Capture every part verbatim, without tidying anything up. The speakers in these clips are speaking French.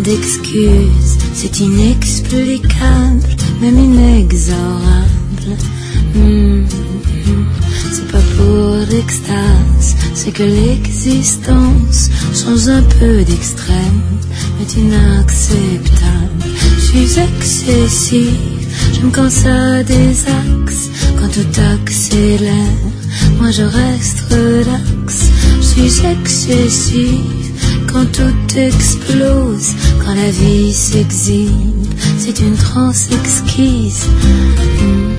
d'excuses, c'est inexplicable, même inexorable. Mmh, mmh. C'est pas pour l'extase, c'est que l'existence change un peu d'extrême, est inacceptable. Je suis excessive, j'aime quand ça désaxe, quand tout accélère, moi je reste relax. Je suis excessive, quand tout explose, quand la vie s'exhibe, c'est une transe exquise. Mmh.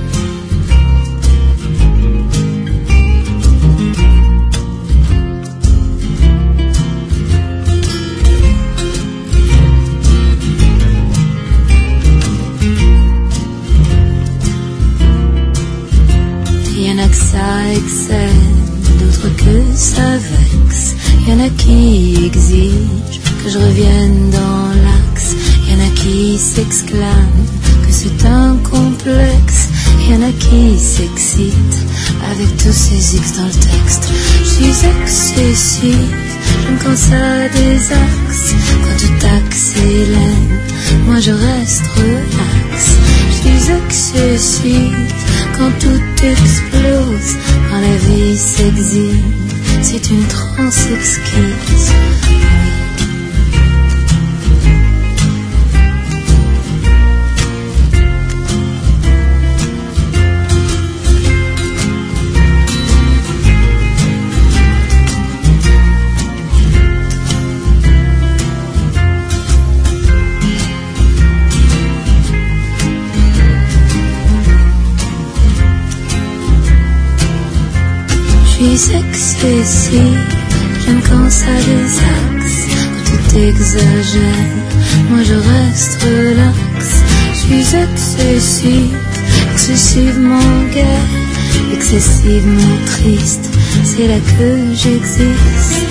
Ça excelle, d'autres que ça vexe. Y'en a qui exigent que je revienne dans l'axe. Y'en a qui s'exclament que c'est un complexe. Y'en a qui s'excitent avec tous ces X dans le texte. Je suis excessive, j'aime quand ça désaxe, quand tout accélère, moi je reste relax. Je suis excessive, quand tout explose, quand la vie s'exhibe, c'est une transe exquise. Je suis excessive, j'aime quand ça désaxe, quand tout exagère, moi je reste relax. Je suis excessive, excessivement gaie, excessivement triste, c'est là que j'existe.